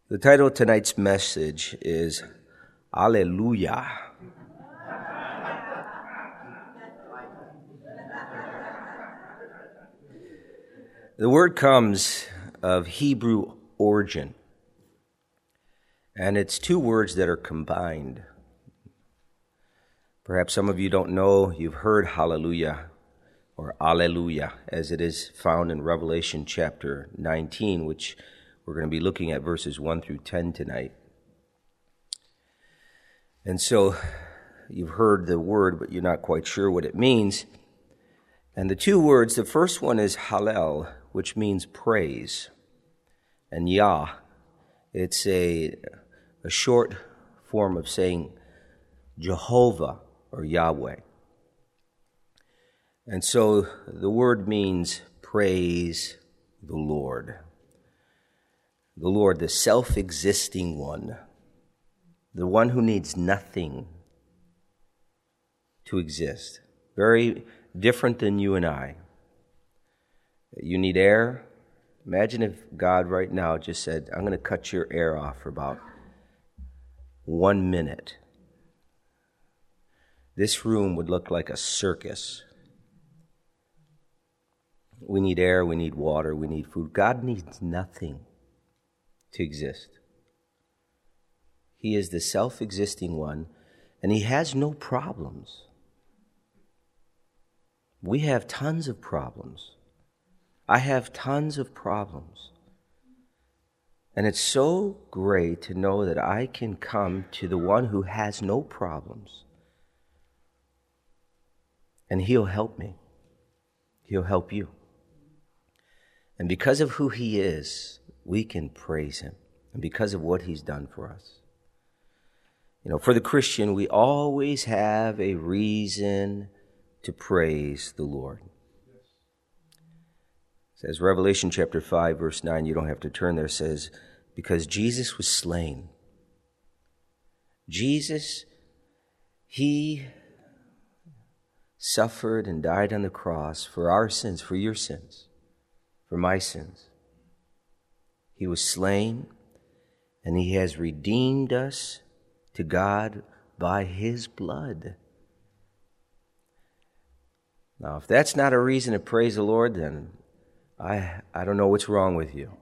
The title of tonight's message is Alleluia. The word comes of Hebrew origin, and it's two words that are combined. Perhaps some of you don't know, you've heard hallelujah or alleluia as it is found in Revelation chapter 19, which we're going to be looking at verses 1 through 10 tonight. And so you've heard the word, but you're not quite sure what it means. And the two words, the first one is hallel, which means praise. And Yah, it's a short form of saying Jehovah or Yahweh. And so the word means praise the Lord. The Lord, the self-existing one, the one who needs nothing to exist. Very different than you and I. You need air. Imagine if God right now just said, I'm going to cut your air off for about 1 minute. This room would look like a circus. We need air, we need water, we need food. God needs nothing to exist. He is the self-existing one, and he has no problems. We have tons of problems. I have tons of problems. And it's so great to know that I can come to the one who has no problems, and he'll help me. He'll help you. And because of who he is, we can praise him, and because of what he's done for us. You know, for the Christian, we always have a reason to praise the Lord. It says, Revelation chapter 5, verse 9, you don't have to turn there, says, because Jesus was slain. Jesus, he suffered and died on the cross for our sins, for your sins, for my sins. He was slain, and he has redeemed us to God by his blood. Now, if that's not a reason to praise the Lord, then I don't know what's wrong with you.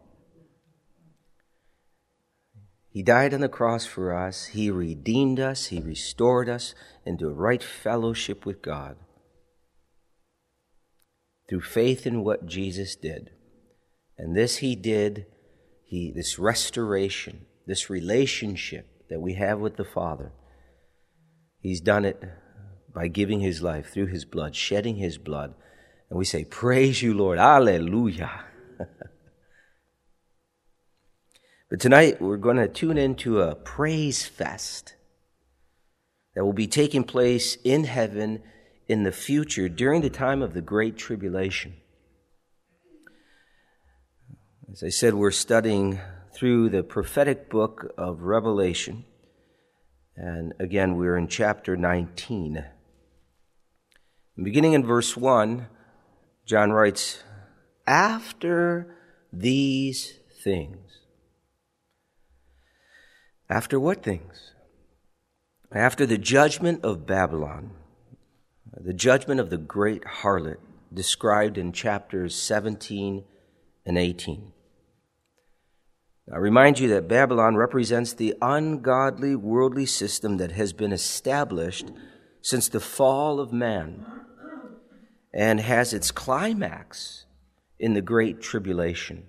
He died on the cross for us. He redeemed us. He restored us into a right fellowship with God through faith in what Jesus did. And this he did, this restoration, this relationship that we have with the Father, he's done it by giving his life through his blood, shedding his blood. And we say, praise you, Lord. Hallelujah. But tonight we're going to tune into a praise fest that will be taking place in heaven in the future during the time of the Great Tribulation. As I said, we're studying through the prophetic book of Revelation. And again, we're in chapter 19. Beginning in verse 1, John writes, after these things. After what things? After the judgment of Babylon, the judgment of the great harlot described in chapters 17 and 18. I remind you that Babylon represents the ungodly worldly system that has been established since the fall of man and has its climax in the Great Tribulation.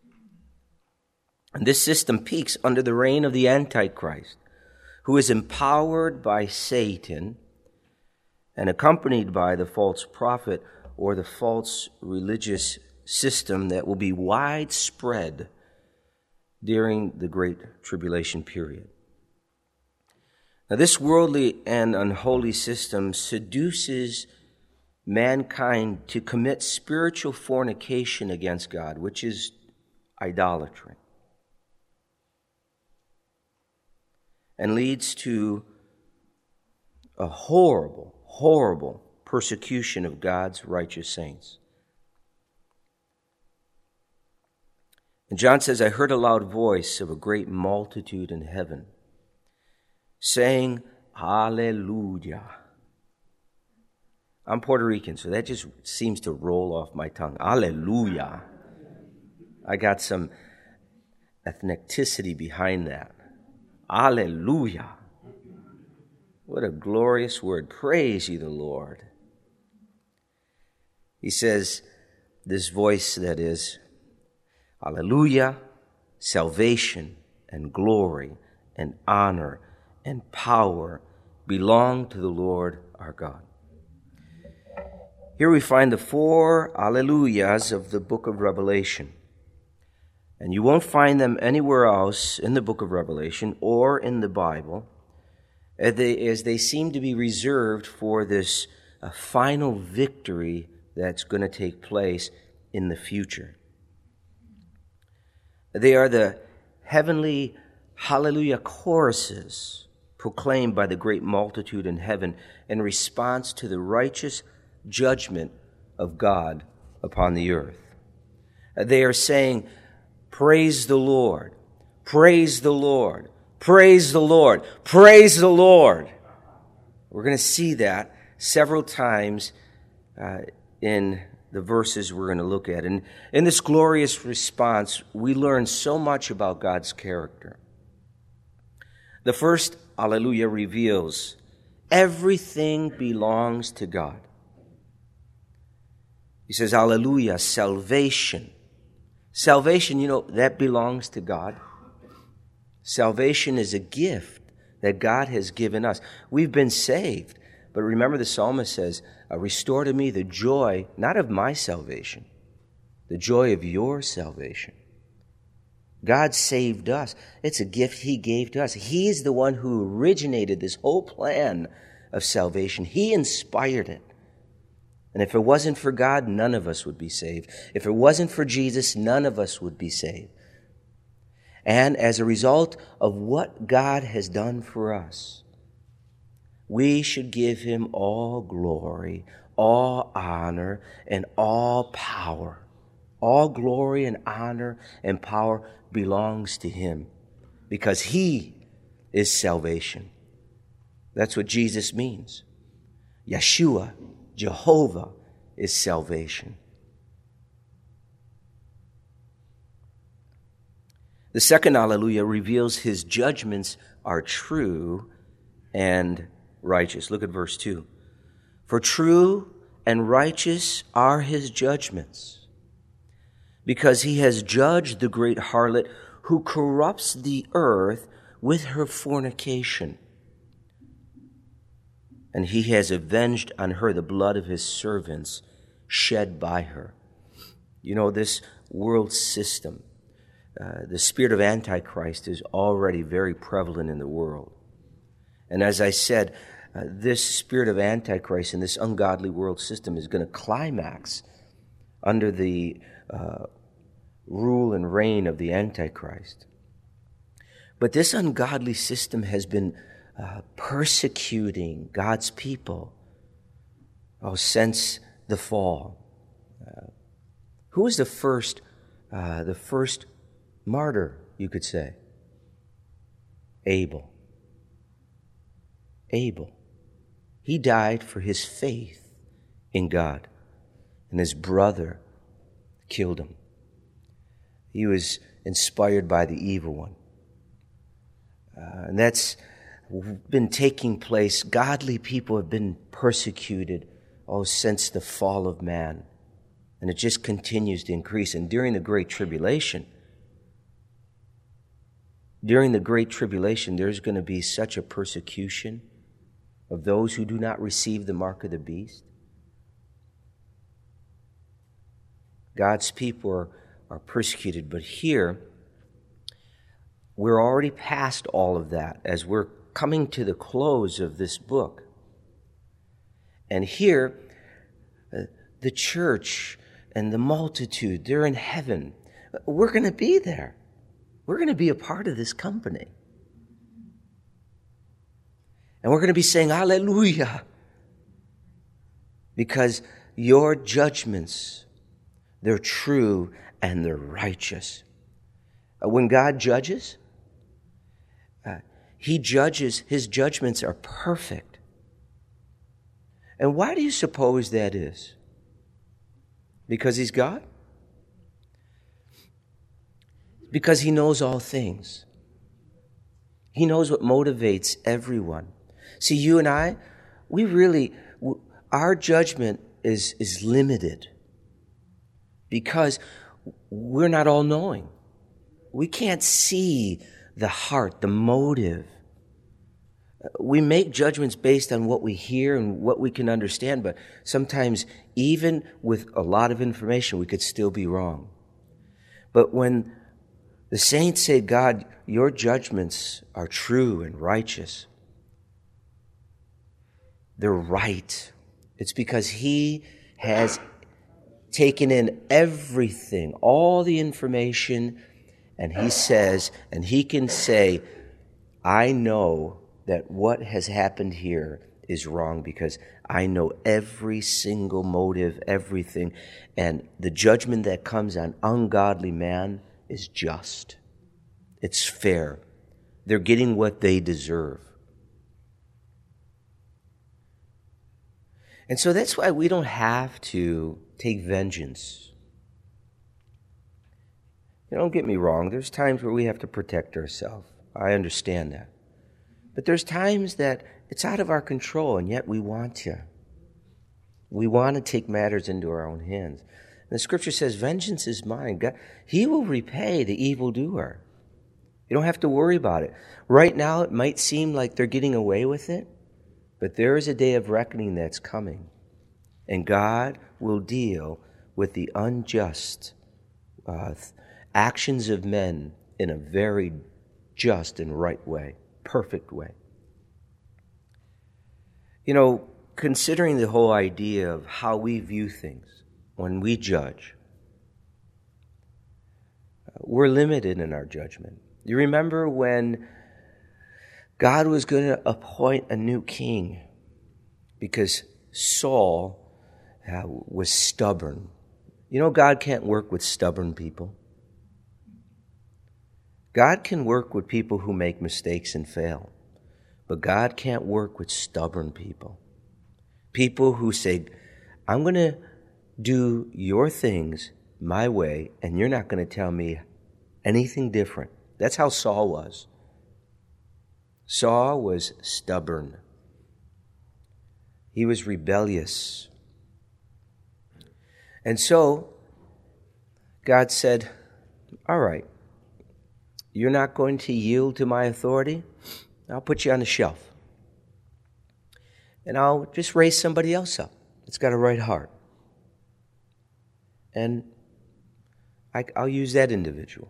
And this system peaks under the reign of the Antichrist, who is empowered by Satan and accompanied by the false prophet or the false religious system that will be widespread during the Great Tribulation period. Now, this worldly and unholy system seduces mankind to commit spiritual fornication against God, which is idolatry, and leads to a horrible, horrible persecution of God's righteous saints. And John says, I heard a loud voice of a great multitude in heaven, saying, Hallelujah. I'm Puerto Rican, so that just seems to roll off my tongue. Hallelujah. I got some ethnicity behind that. Hallelujah. What a glorious word. Praise ye the Lord. He says, this voice that is, Hallelujah, salvation and glory and honor and power belong to the Lord our God. Here we find the 4 Alleluias of the book of Revelation. And you won't find them anywhere else in the book of Revelation or in the Bible, as they seem to be reserved for this final victory that's going to take place in the future. They are the heavenly hallelujah choruses proclaimed by the great multitude in heaven in response to the righteous judgment of God upon the earth. They are saying, praise the Lord, praise the Lord, praise the Lord, praise the Lord. We're going to see that several times in the verses we're going to look at. And in this glorious response, we learn so much about God's character. The first Alleluia reveals everything belongs to God. He says, Alleluia, salvation. Salvation, that belongs to God. Salvation is a gift that God has given us. We've been saved. But remember, the psalmist says, restore to me the joy, not of my salvation, the joy of your salvation. God saved us. It's a gift He gave to us. He is the one who originated this whole plan of salvation. He inspired it. And if it wasn't for God, none of us would be saved. If it wasn't for Jesus, none of us would be saved. And as a result of what God has done for us, we should give Him all glory, all honor, and all power. All glory and honor and power belongs to Him because He is salvation. That's what Jesus means. Yeshua, Jehovah, is salvation. The second Alleluia reveals His judgments are true and righteous. Look at verse 2. For true and righteous are His judgments, because He has judged the great harlot who corrupts the earth with her fornication. And He has avenged on her the blood of His servants shed by her. This world system, the spirit of Antichrist is already very prevalent in the world. And as I said, this spirit of Antichrist and this ungodly world system is going to climax under the rule and reign of the Antichrist. But this ungodly system has been persecuting God's people since the fall. Who was the first martyr, you could say? Abel. He died for his faith in God, and his brother killed him. He was inspired by the evil one. And that's been taking place. Godly people have been persecuted since the fall of man. And it just continues to increase. And during the Great Tribulation, there's going to be such a persecution of those who do not receive the mark of the beast. God's people are persecuted. But here, we're already past all of that as we're coming to the close of this book. And here, the church and the multitude, they're in heaven. We're going to be there. We're going to be a part of this company. And we're going to be saying, Hallelujah, because your judgments, they're true and they're righteous. When God judges, He judges, His judgments are perfect. And why do you suppose that is? Because He's God? Because He knows all things. He knows what motivates everyone. See, you and I, our judgment is limited because we're not all-knowing. We can't see the heart, the motive. We make judgments based on what we hear and what we can understand, but sometimes even with a lot of information, we could still be wrong. But when the saints say, God, your judgments are true and righteous, they're right. It's because He has taken in everything, all the information, and He says, and He can say, I know that what has happened here is wrong because I know every single motive, everything, and the judgment that comes on ungodly man is just. It's fair. They're getting what they deserve. And so that's why we don't have to take vengeance. Don't get me wrong. There's times where we have to protect ourselves. I understand that. But there's times that it's out of our control, and yet we want to. We want to take matters into our own hands. And the Scripture says, vengeance is mine. God, He will repay the evildoer. You don't have to worry about it. Right now, it might seem like they're getting away with it, but there is a day of reckoning that's coming. And God will deal with the unjust actions of men in a very just and right way, perfect way. Considering the whole idea of how we view things when we judge, we're limited in our judgment. You remember when God was going to appoint a new king because Saul was stubborn. God can't work with stubborn people. God can work with people who make mistakes and fail. But God can't work with stubborn people. People who say, I'm going to do your things my way, and you're not going to tell me anything different. That's how Saul was. Saul was stubborn. He was rebellious. And so, God said, all right, you're not going to yield to my authority? I'll put you on the shelf. And I'll just raise somebody else up that's got a right heart. And I'll use that individual.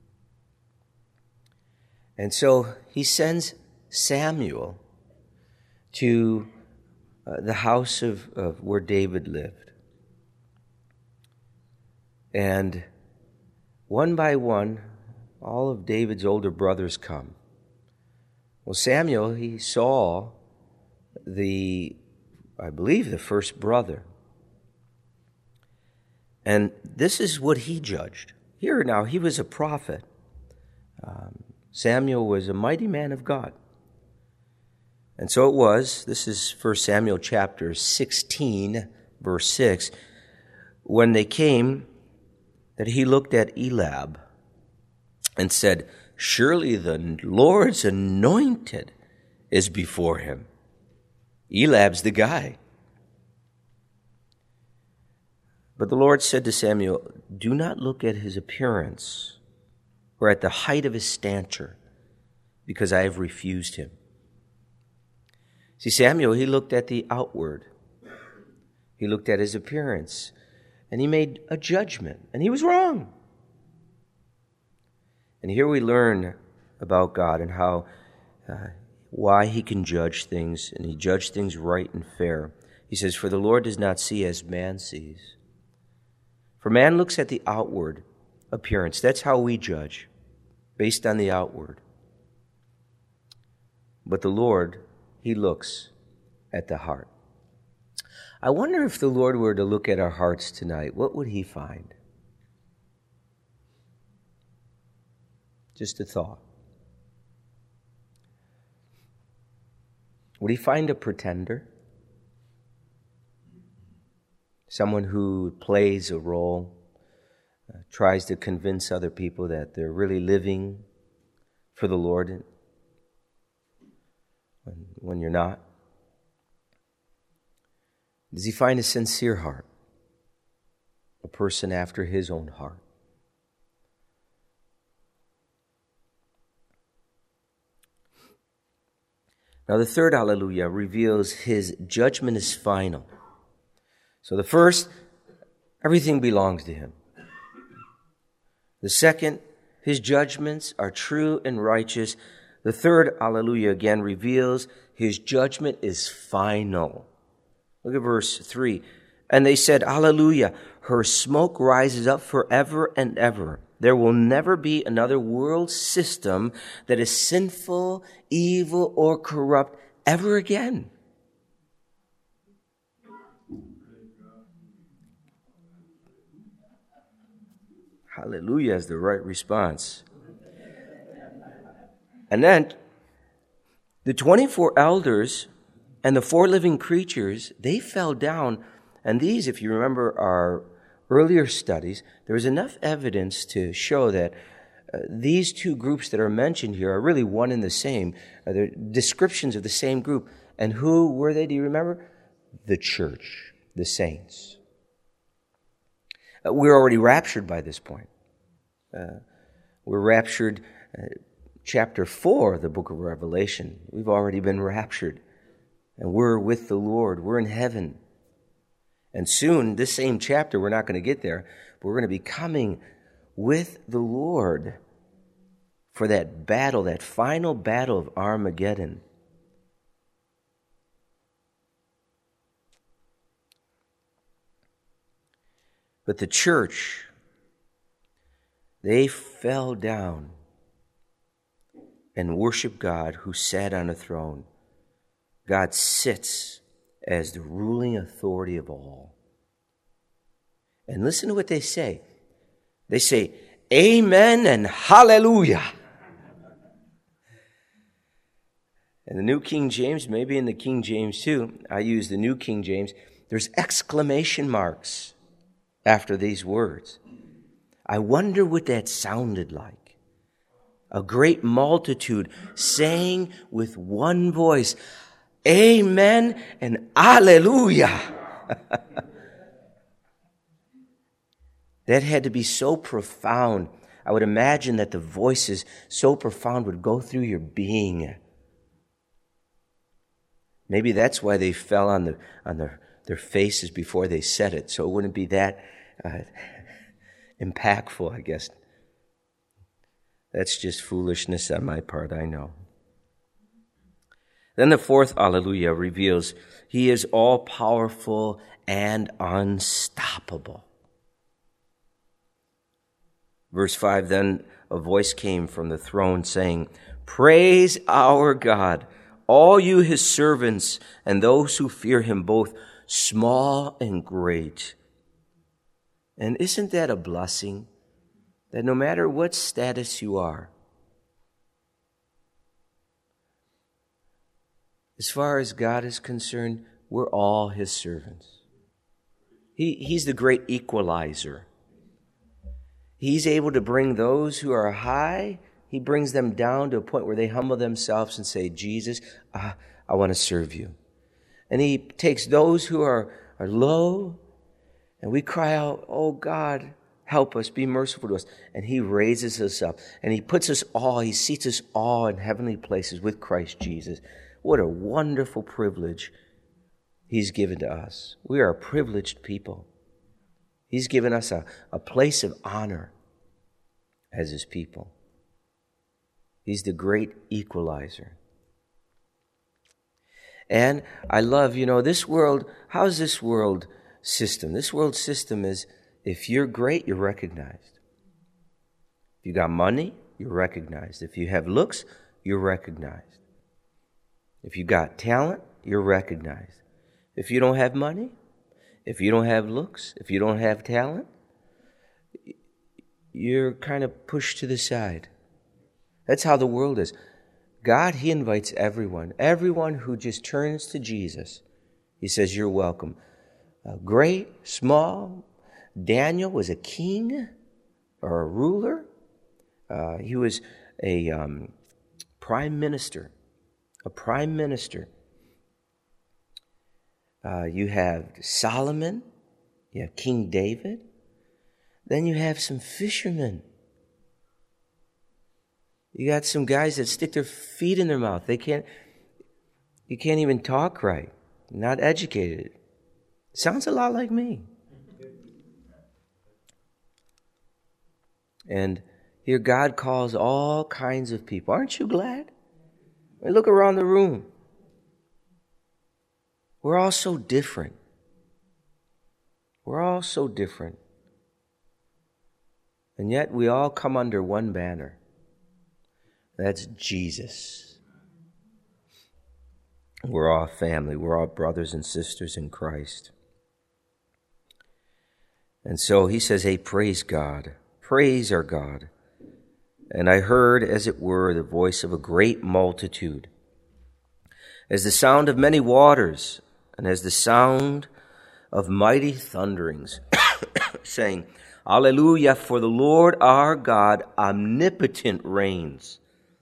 And so He sends Samuel to the house of where David lived. And one by one, all of David's older brothers come. Well, Samuel, he saw the first brother. And this is what he judged. Here now, he was a prophet. Samuel was a mighty man of God. And so it was, this is 1 Samuel chapter 16, verse 6, when they came, that he looked at Eliab and said, surely the Lord's anointed is before him. Eliab's the guy. But the Lord said to Samuel, do not look at his appearance or at the height of his stature, because I have refused him. See, Samuel, he looked at the outward. He looked at his appearance, and he made a judgment, and he was wrong. And here we learn about God and how, why He can judge things, and He judged things right and fair. He says, for the Lord does not see as man sees. For man looks at the outward appearance. That's how we judge, based on the outward. But the Lord, He looks at the heart. I wonder if the Lord were to look at our hearts tonight, what would He find? Just a thought. Would he find a pretender? Someone who plays a role, tries to convince other people that they're really living for the Lord when you're not? Does he find a sincere heart? A person after his own heart? Now the third hallelujah reveals his judgment is final. So the first, everything belongs to him. The second, his judgments are true and righteous. The third hallelujah again reveals his judgment is final. Look at verse 3. And they said, hallelujah, her smoke rises up forever and ever. There will never be another world system that is sinful, evil, or corrupt ever again. Hallelujah is the right response. And then the 24 elders and the 4 living creatures, they fell down. And these, if you remember our earlier studies, there was enough evidence to show that these two groups that are mentioned here are really one and the same. They're descriptions of the same group. And who were they, do you remember? The church, the saints. We're already raptured by this point. We're raptured, chapter 4 of the book of Revelation. We've already been raptured. And we're with the Lord. We're in heaven. And soon, this same chapter, we're not going to get there, but we're going to be coming with the Lord for that battle, that final battle of Armageddon. But the church, they fell down and worshiped God who sat on a throne. God sits as the ruling authority of all. And listen to what they say. They say, Amen and Hallelujah. In the New King James, maybe in the King James too, I use the New King James, there's exclamation marks after these words. I wonder what that sounded like. A great multitude saying with one voice, Amen and Alleluia. That had to be so profound. I would imagine that the voices so profound would go through your being. Maybe that's why they fell on their faces before they said it, so it wouldn't be that impactful, I guess. That's just foolishness on my part, I know. Then the fourth Alleluia reveals he is all-powerful and unstoppable. Verse 5, then a voice came from the throne saying, Praise our God, all you his servants and those who fear him, both small and great. And isn't that a blessing? That no matter what status you are, as far as God is concerned, we're all his servants. He's the great equalizer. He's able to bring those who are high, he brings them down to a point where they humble themselves and say, Jesus, I want to serve you. And he takes those who are low, and we cry out, oh God, help us, be merciful to us. And he raises us up, and he puts us all, he seats us all in heavenly places with Christ Jesus. What a wonderful privilege he's given to us. We are a privileged people. He's given us a place of honor as his people. He's the great equalizer. And I love, this world, how's this world system? This world system is, if you're great, you're recognized. If you got money, you're recognized. If you have looks, you're recognized. If you got talent, you're recognized. If you don't have money, if you don't have looks, if you don't have talent, you're kind of pushed to the side. That's how the world is. God, He invites everyone who just turns to Jesus. He says, you're welcome. Great, small. Daniel was a king or a ruler. He was a prime minister. A prime minister. You have Solomon. You have King David. Then you have some fishermen. You got some guys that stick their feet in their mouth. You can't even talk right. Not educated. Sounds a lot like me. And here God calls all kinds of people. Aren't you glad? I mean, look around the room. We're all so different. We're all so different. And yet we all come under one banner. That's Jesus. We're all family. We're all brothers and sisters in Christ. And so he says, hey, praise God. Praise our God. And I heard, as it were, the voice of a great multitude, as the sound of many waters, and as the sound of mighty thunderings, saying, Alleluia, for the Lord our God omnipotent reigns.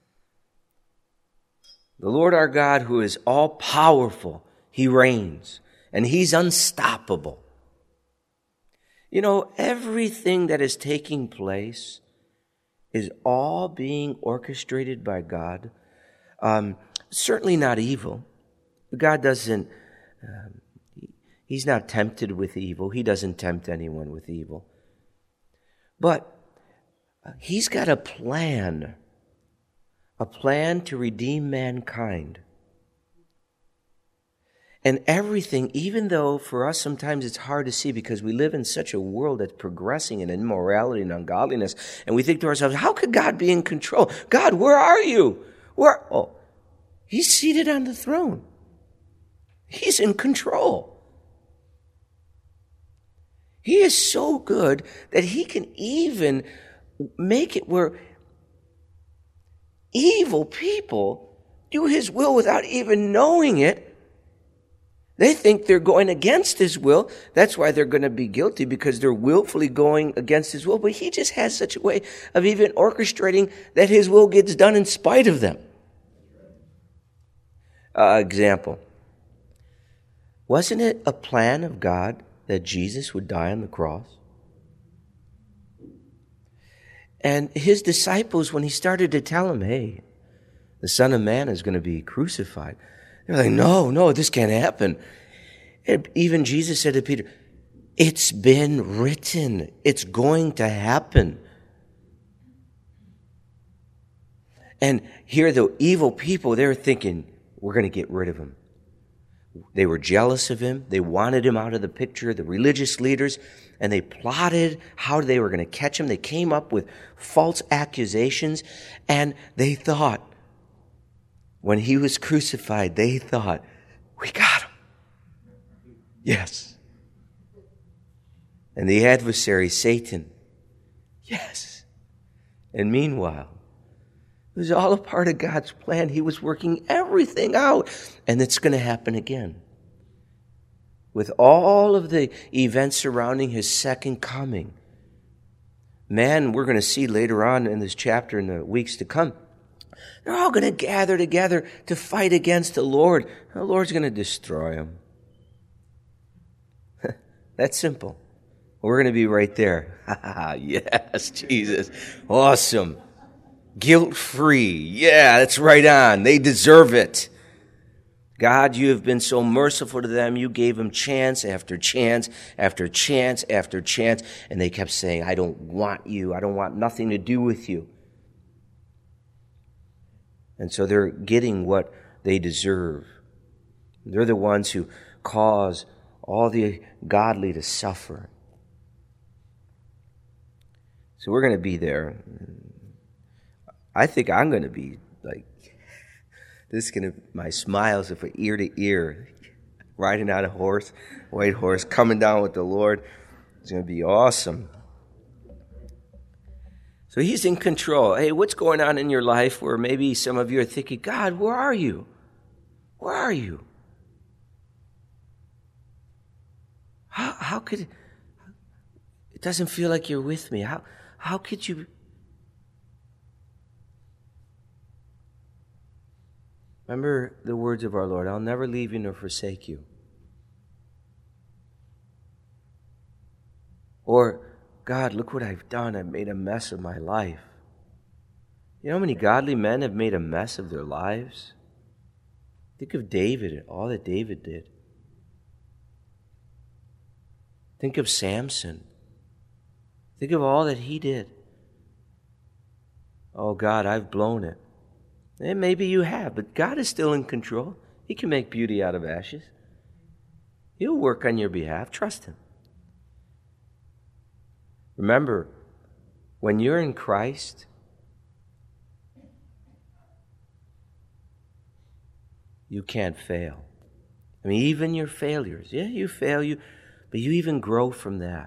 The Lord our God, who is all-powerful, He reigns, and He's unstoppable. You know, everything that is taking place is all being orchestrated by God. Certainly not evil. God doesn't, He's not tempted with evil. He doesn't tempt anyone with evil. But He's got a plan to redeem mankind. And everything, even though for us sometimes it's hard to see because we live in such a world that's progressing in immorality and ungodliness, and we think to ourselves, how could God be in control? God, where are you? He's seated on the throne. He's in control. He is so good that He can even make it where evil people do His will without even knowing it. They think they're going against His will. That's why they're going to be guilty, because they're willfully going against His will. But He just has such a way of even orchestrating that His will gets done in spite of them. Example. Wasn't it a plan of God that Jesus would die on the cross? And His disciples, when He started to tell them, hey, the Son of Man is going to be crucified, they're like, no, this can't happen. And even Jesus said to Peter, it's been written. It's going to happen. And here the evil people, they're thinking, we're going to get rid of Him. They were jealous of Him. They wanted Him out of the picture, the religious leaders, and they plotted how they were going to catch Him. They came up with false accusations, and they thought, when He was crucified, they thought, we got Him. Yes. And the adversary, Satan, yes. And meanwhile, it was all a part of God's plan. He was working everything out. And it's going to happen again. With all of the events surrounding His second coming. Man, we're going to see later on in this chapter in the weeks to come, they're all going to gather together to fight against the Lord. The Lord's going to destroy them. That's simple. We're going to be right there. Yes, Jesus. Awesome. Guilt-free. Yeah, that's right on. They deserve it. God, you have been so merciful to them. You gave them chance after chance after chance after chance. And they kept saying, I don't want you. I don't want nothing to do with you. And so they're getting what they deserve. They're the ones who cause all the godly to suffer. So we're going to be there. I think I'm going to be like, this is going to, my smiles are from ear to ear. Riding on a horse, white horse, coming down with the Lord. It's going to be awesome. So he's in control. Hey, what's going on in your life where maybe some of you are thinking, God, where are you? Where are you? How could it doesn't feel like you're with me? How could you? Remember the words of our Lord, I'll never leave you nor forsake you. Or, God, look what I've done. I've made a mess of my life. You know how many godly men have made a mess of their lives? Think of David and all that David did. Think of Samson. Think of all that he did. Oh, God, I've blown it. And maybe you have, but God is still in control. He can make beauty out of ashes. He'll work on your behalf. Trust Him. Remember, when you're in Christ, you can't fail. I mean, even your failures. Yeah, you fail, but you even grow from that.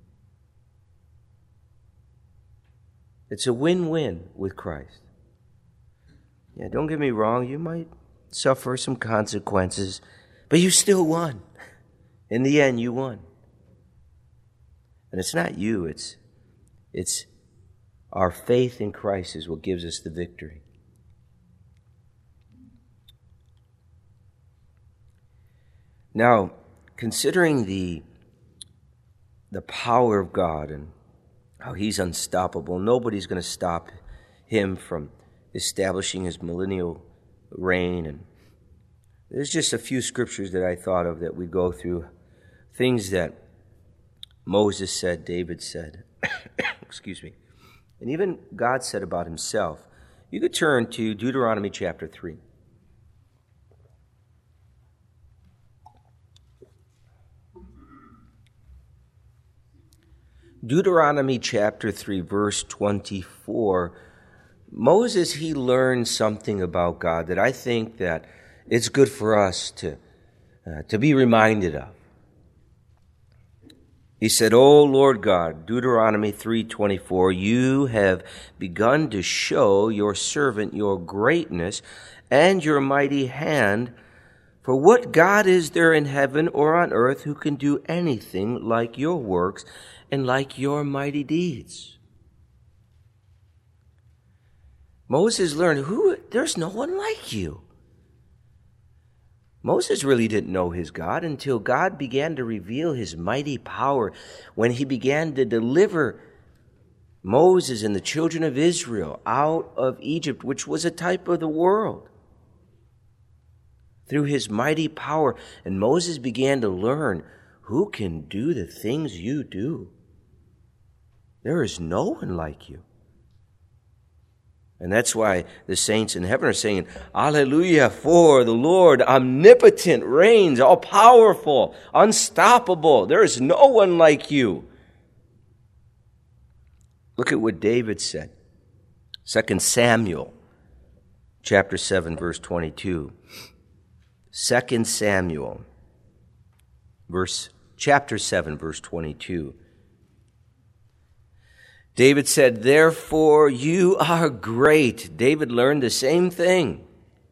It's a win-win with Christ. Yeah, don't get me wrong, you might suffer some consequences, but you still won. In the end, you won. And it's not you, it's our faith in Christ is what gives us the victory. Now, considering the power of God and how He's unstoppable, nobody's going to stop Him from establishing His millennial reign. And there's just a few scriptures that I thought of that we go through, things that Moses said, David said, excuse me, and even God said about Himself. You could turn to Deuteronomy chapter 3. Deuteronomy chapter 3, verse 24. Moses, he learned something about God that I think that it's good for us to be reminded of. He said, O Lord God, Deuteronomy 3:24, you have begun to show your servant your greatness and your mighty hand. For what God is there in heaven or on earth who can do anything like your works and like your mighty deeds? Moses learned, there's no one like you. Moses really didn't know his God until God began to reveal His mighty power when He began to deliver Moses and the children of Israel out of Egypt, which was a type of the world, through His mighty power. And Moses began to learn, who can do the things you do? There is no one like you. And that's why the saints in heaven are saying, Alleluia, for the Lord omnipotent reigns, all-powerful, unstoppable. There is no one like you. Look at what David said. 2 Samuel chapter 7, verse 22. 2 Samuel chapter 7, verse 22. David said, therefore you are great. David learned the same thing.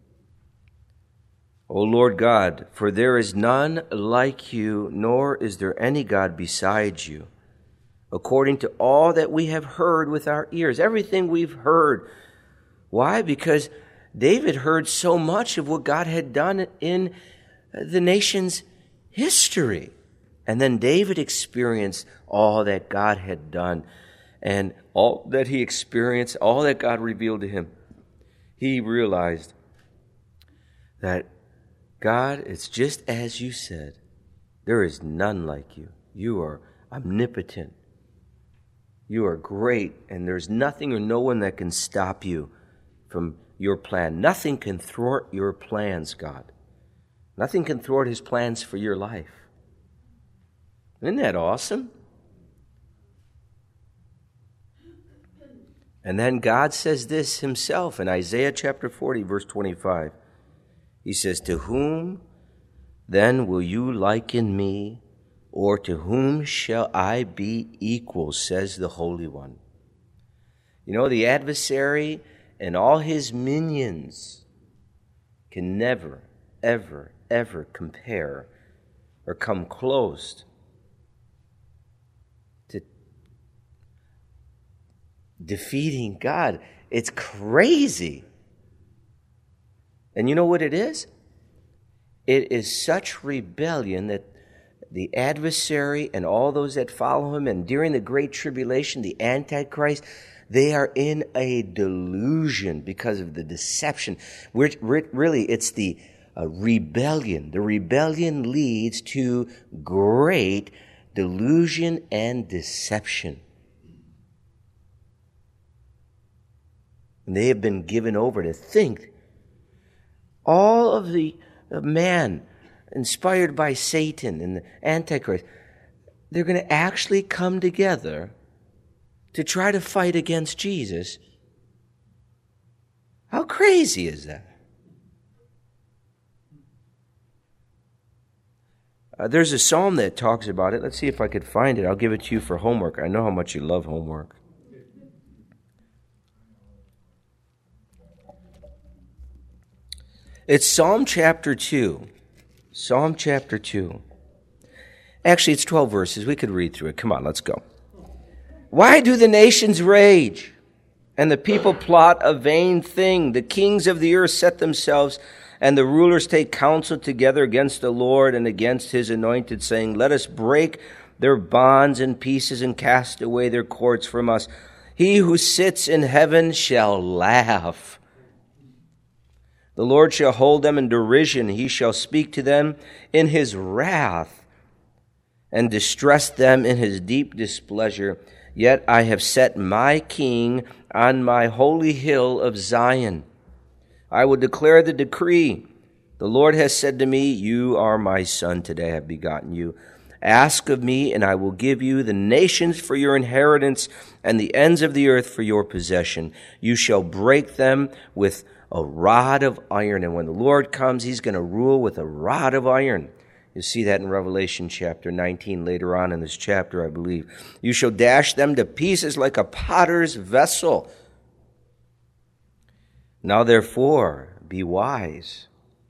O Lord God, for there is none like you, nor is there any God besides you. According to all that we have heard with our ears, everything we've heard. Why? Because David heard so much of what God had done in the nation's history. And then David experienced all that God had done. And all that he experienced, all that God revealed to him, he realized that, God, it's just as you said. There is none like you. You are omnipotent. You are great, and there's nothing or no one that can stop you from your plan. Nothing can thwart your plans, God. Nothing can thwart His plans for your life. Isn't that awesome? And then God says this Himself in Isaiah chapter 40, verse 25. He says, to whom then will you liken me, or to whom shall I be equal, says the Holy One. You know, the adversary and all his minions can never, ever, ever compare or come close to defeating God. It's crazy. And you know what it is? It is such rebellion that the adversary and all those that follow him, and during the Great Tribulation, the Antichrist, they are in a delusion because of the deception. Really, it's the rebellion. The rebellion leads to great delusion and deception. And they have been given over to think all of the man inspired by Satan and the Antichrist, they're going to actually come together to try to fight against Jesus. How crazy is that? There's a psalm that talks about it. Let's see if I could find it. I'll give it to you for homework. I know how much you love homework. It's Psalm chapter 2. Psalm chapter 2. Actually, it's 12 verses. We could read through it. Come on, let's go. Why do the nations rage and the people plot a vain thing? The kings of the earth set themselves, and the rulers take counsel together against the Lord and against his anointed, saying, let us break their bonds in pieces and cast away their cords from us. He who sits in heaven shall laugh. The Lord shall hold them in derision. He shall speak to them in his wrath and distress them in his deep displeasure. Yet I have set my king on my holy hill of Zion. I will declare the decree. The Lord has said to me, you are my son. Today I have begotten you. Ask of me, and I will give you the nations for your inheritance and the ends of the earth for your possession. You shall break them with a rod of iron. And when the Lord comes, he's going to rule with a rod of iron. You see that in Revelation chapter 19, later on in this chapter, I believe. You shall dash them to pieces like a potter's vessel. Now therefore, be wise.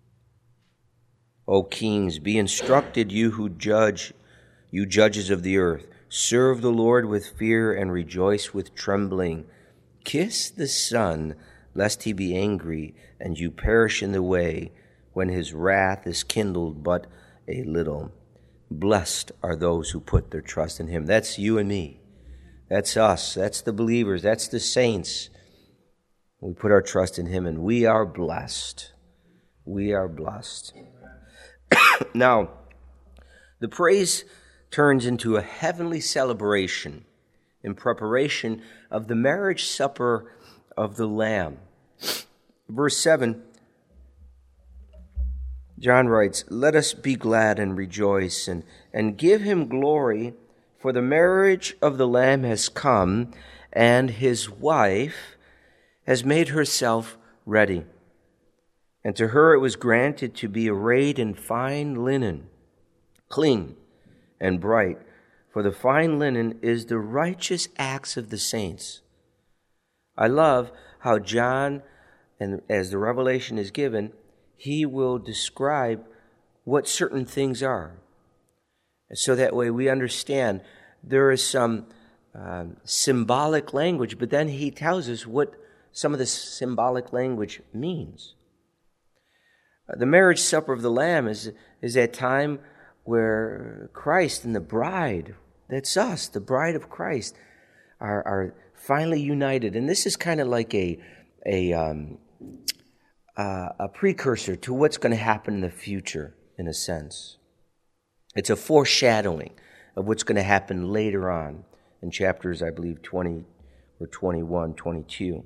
O kings, be instructed, you who judge, you judges of the earth. Serve the Lord with fear and rejoice with trembling. Kiss the Son, lest he be angry and you perish in the way when his wrath is kindled but a little. Blessed are those who put their trust in him. That's you and me. That's us. That's the believers. That's the saints. We put our trust in him, and we are blessed. We are blessed. Now, the praise turns into a heavenly celebration in preparation of the marriage supper of the Lamb. Verse 7, John writes, let us be glad and rejoice and give him glory, for the marriage of the Lamb has come, and his wife has made herself ready. And to her it was granted to be arrayed in fine linen, clean and bright, for the fine linen is the righteous acts of the saints. I love how John, and as the revelation is given, he will describe what certain things are. So that way we understand there is some symbolic language, but then he tells us what some of the symbolic language means. The marriage supper of the Lamb is that time where Christ and the bride, that's us, the bride of Christ, are finally united. And this is kind of like a precursor to what's going to happen in the future, in a sense. It's a foreshadowing of what's going to happen later on in chapters, I believe, 20 or 21, 22.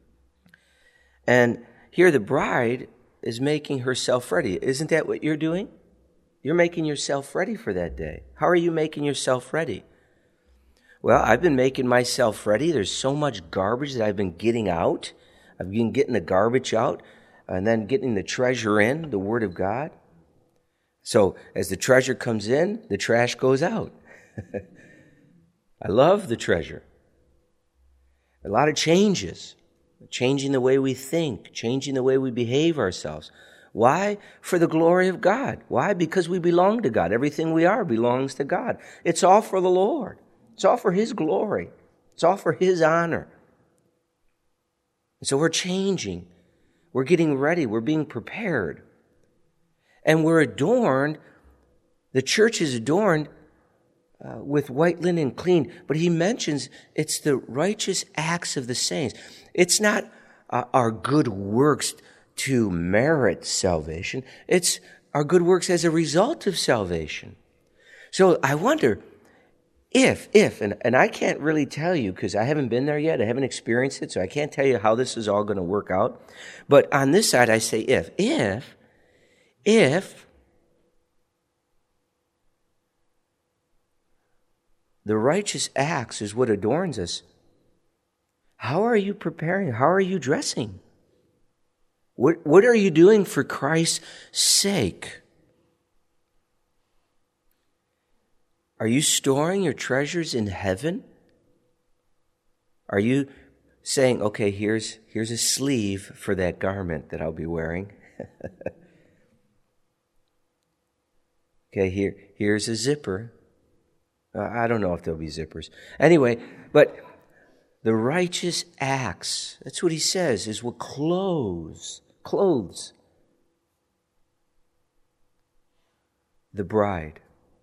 And here the bride is making herself ready. Isn't that what you're doing? You're making yourself ready for that day. How are you making yourself ready? Well, I've been making myself ready. There's so much garbage that I've been getting out. I've been getting the garbage out and then getting the treasure in, the Word of God. So as the treasure comes in, the trash goes out. I love the treasure. A lot of changes. Changing the way we think, changing the way we behave ourselves. Why? For the glory of God. Why? Because we belong to God. Everything we are belongs to God. It's all for the Lord. It's all for His glory. It's all for His honor. And so we're changing. We're getting ready. We're being prepared. And we're adorned. The church is adorned with white linen clean. But he mentions it's the righteous acts of the saints. It's not our good works to merit salvation. It's our good works as a result of salvation. So I wonder if, and I can't really tell you because I haven't been there yet. I haven't experienced it, so I can't tell you how this is all going to work out. But on this side, I say if the righteous acts is what adorns us, how are you preparing? How are you dressing? What are you doing for Christ's sake? Are you storing your treasures in heaven? Are you saying, okay, here's a sleeve for that garment that I'll be wearing. Okay, here's a zipper. I don't know if there'll be zippers. Anyway, but the righteous acts, that's what he says, is what clothes the bride.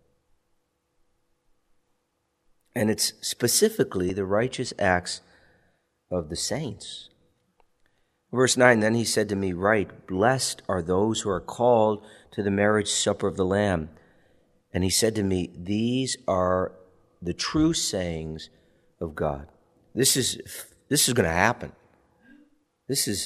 And it's specifically the righteous acts of the saints. Verse 9, then he said to me, "Write, blessed are those who are called to the marriage supper of the Lamb." And he said to me, "These are the true sayings of God." This is going to happen. This is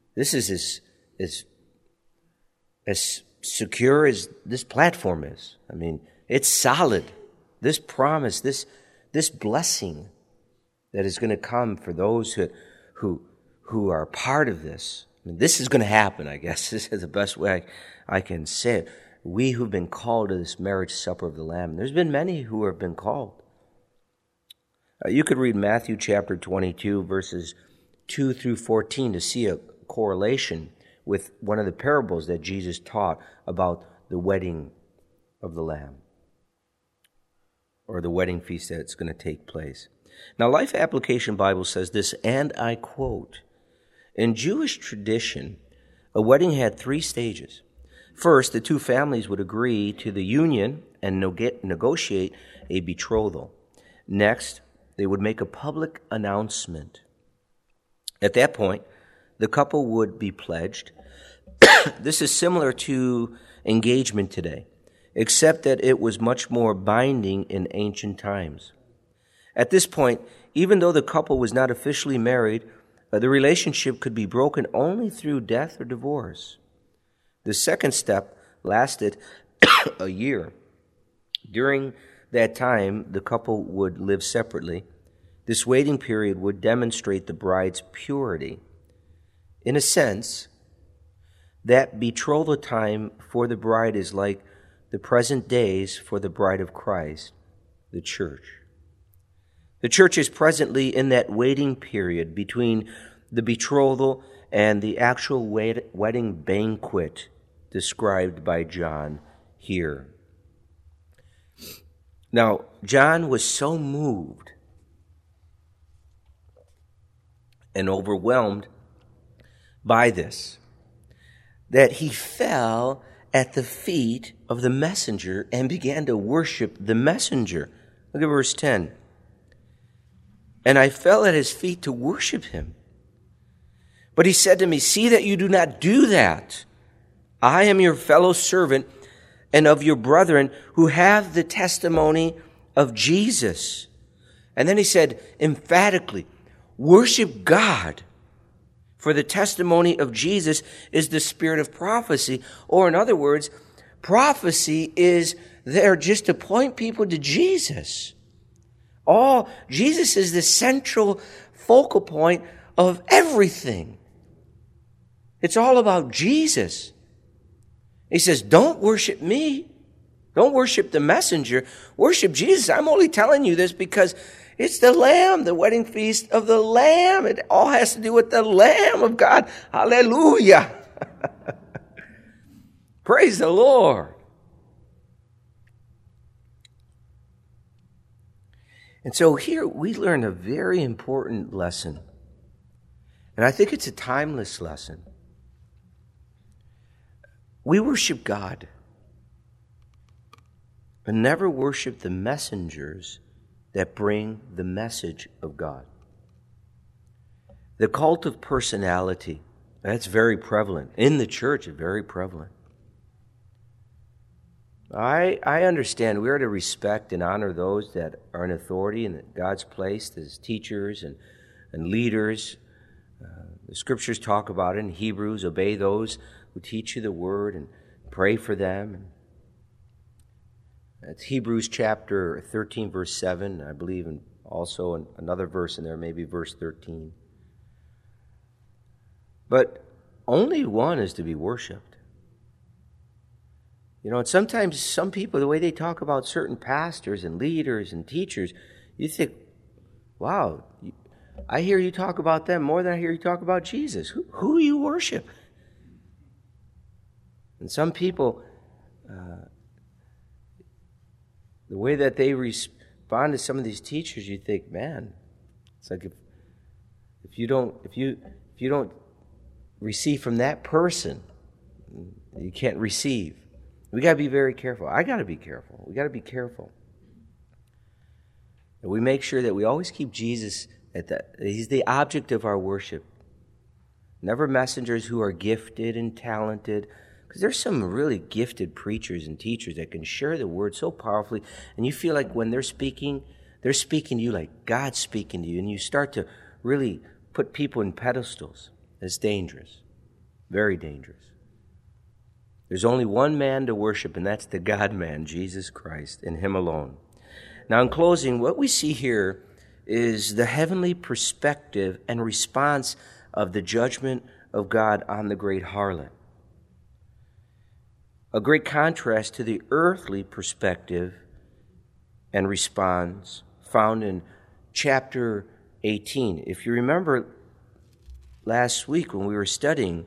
as secure as this platform is. I mean, it's solid. This promise, this blessing that is going to come for those who are part of this. I mean, this is going to happen, I guess. This is the best way I can say it. We who've been called to this marriage supper of the Lamb. There's been many who have been called. You could read Matthew chapter 22, verses 2 through 14 to see a correlation with one of the parables that Jesus taught about the wedding of the Lamb, or the wedding feast that's going to take place. Now, Life Application Bible says this, and I quote, "In Jewish tradition, a wedding had 3 stages. First, the 2 families would agree to the union and negotiate a betrothal. Next, they would make a public announcement. At that point, the couple would be pledged. This is similar to engagement today, except that it was much more binding in ancient times. At this point, even though the couple was not officially married, the relationship could be broken only through death or divorce. The second step lasted a year. During that time, the couple would live separately. This waiting period would demonstrate the bride's purity. In a sense, that betrothal time for the bride is like the present days for the bride of Christ, the church. The church is presently in that waiting period between the betrothal and the actual wedding banquet described by John here. Now, John was so moved and overwhelmed by this that he fell at the feet of the messenger and began to worship the messenger. Look at verse 10. "And I fell at his feet to worship him. But he said to me, 'See that you do not do that. I am your fellow servant and of your brethren who have the testimony of Jesus.'" And then he said emphatically, "Worship God, for the testimony of Jesus is the spirit of prophecy." Or in other words, prophecy is there just to point people to Jesus. Jesus is the central focal point of everything. It's all about Jesus. He says, don't worship me. Don't worship the messenger. Worship Jesus. I'm only telling you this because It's the Lamb, the wedding feast of the Lamb. It all has to do with the Lamb of God. Hallelujah. Praise the Lord. And so here we learn a very important lesson. And I think it's a timeless lesson. We worship God, but never worship the messengers that bring the message of God. The cult of personality, that's very prevalent. In the church, it's very prevalent. I understand we are to respect and honor those that are in authority in God's place as teachers and leaders. The scriptures talk about it in Hebrews, obey those who teach you the word and pray for them. That's Hebrews chapter 13, verse 7, I believe, and also another verse in there, maybe verse 13. But only one is to be worshipped. You know, and sometimes some people, the way they talk about certain pastors and leaders and teachers, you think, wow, I hear you talk about them more than I hear you talk about Jesus. Who do you worship? And some people, the way that they respond to some of these teachers, you think, man, it's like if you don't receive from that person, you can't receive. We got to be very careful. I got to be careful. We got to be careful. And we make sure that we always keep Jesus he's the object of our worship. Never messengers who are gifted and talented, because there's some really gifted preachers and teachers that can share the word so powerfully, and you feel like when they're speaking to you like God's speaking to you, and you start to really put people in pedestals. It's dangerous. Very dangerous. There's only one man to worship, and that's the God-man, Jesus Christ, and Him alone. Now, in closing, what we see here is the heavenly perspective and response of the judgment of God on the great harlot. A great contrast to the earthly perspective and response found in chapter 18. If you remember last week when we were studying,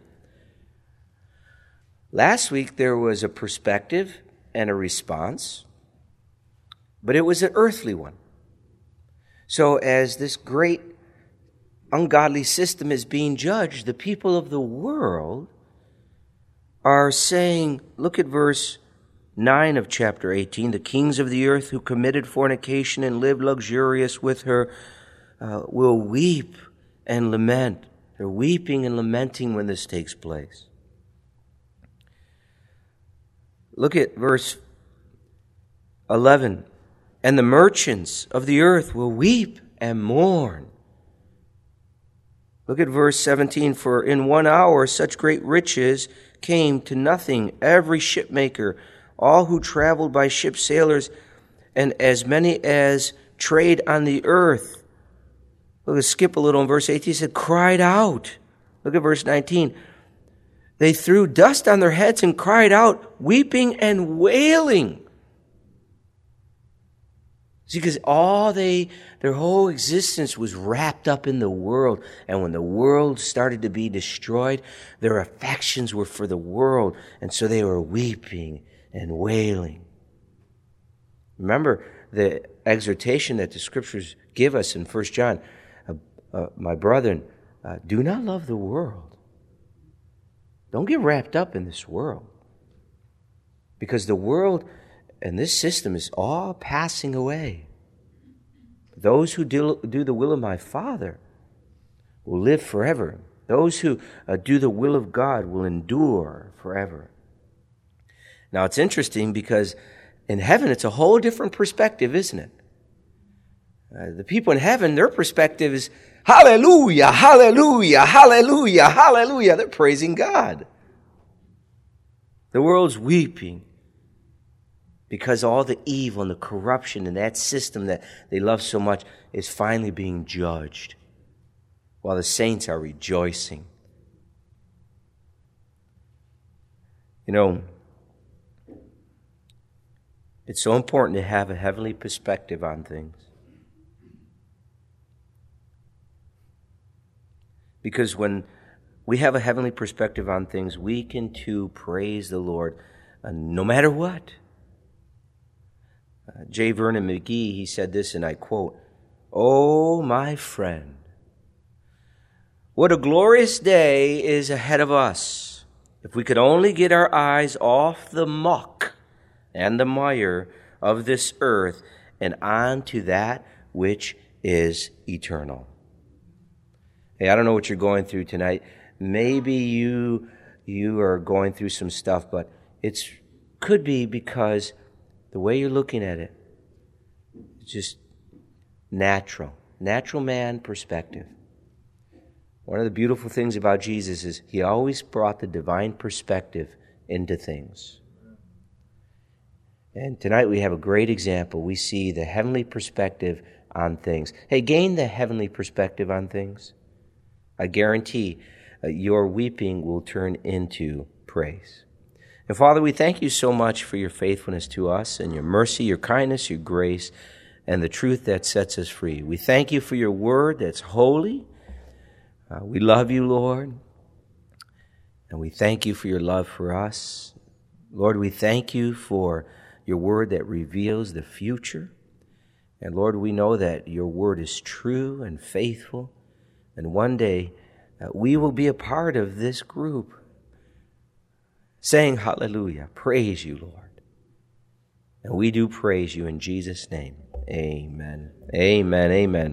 last week there was a perspective and a response, but it was an earthly one. So as this great ungodly system is being judged, the people of the world are saying, look at verse 9 of chapter 18, the kings of the earth who committed fornication and lived luxurious with her will weep and lament. They're weeping and lamenting when this takes place. Look at verse 11. And the merchants of the earth will weep and mourn. Look at verse 17. For in 1 hour such great riches came to nothing. Every shipmaker, all who traveled by ship, sailors, and as many as trade on the earth. Let's skip a little in verse 18. He said, cried out. Look at verse 19. They threw dust on their heads and cried out, weeping and wailing. See, because their whole existence was wrapped up in the world. And when the world started to be destroyed, their affections were for the world. And so they were weeping and wailing. Remember the exhortation that the scriptures give us in 1 John. My brethren, do not love the world. Don't get wrapped up in this world. Because the world and this system is all passing away. Those who do the will of my Father will live forever. Those who do the will of God will endure forever. Now, it's interesting because in heaven, it's a whole different perspective, isn't it? The people in heaven, their perspective is, hallelujah, hallelujah, hallelujah, hallelujah. They're praising God. The world's weeping because all the evil and the corruption and that system that they love so much is finally being judged, while the saints are rejoicing. You know, it's so important to have a heavenly perspective on things. Because when we have a heavenly perspective on things, we can too praise the Lord no matter what. J. Vernon McGee, he said this, and I quote, "Oh, my friend, what a glorious day is ahead of us if we could only get our eyes off the muck and the mire of this earth and on to that which is eternal." Hey, I don't know what you're going through tonight. Maybe you are going through some stuff, but it could be because the way you're looking at it, it's just natural man perspective. One of the beautiful things about Jesus is he always brought the divine perspective into things. And tonight we have a great example. We see the heavenly perspective on things. Hey, gain the heavenly perspective on things. I guarantee your weeping will turn into praise. And Father, we thank you so much for your faithfulness to us and your mercy, your kindness, your grace, and the truth that sets us free. We thank you for your word that's holy. We love you, Lord, and we thank you for your love for us. Lord, we thank you for your word that reveals the future. And Lord, we know that your word is true and faithful. And one day, we will be a part of this group saying hallelujah, praise you, Lord. And we do praise you in Jesus' name. Amen. Amen. Amen.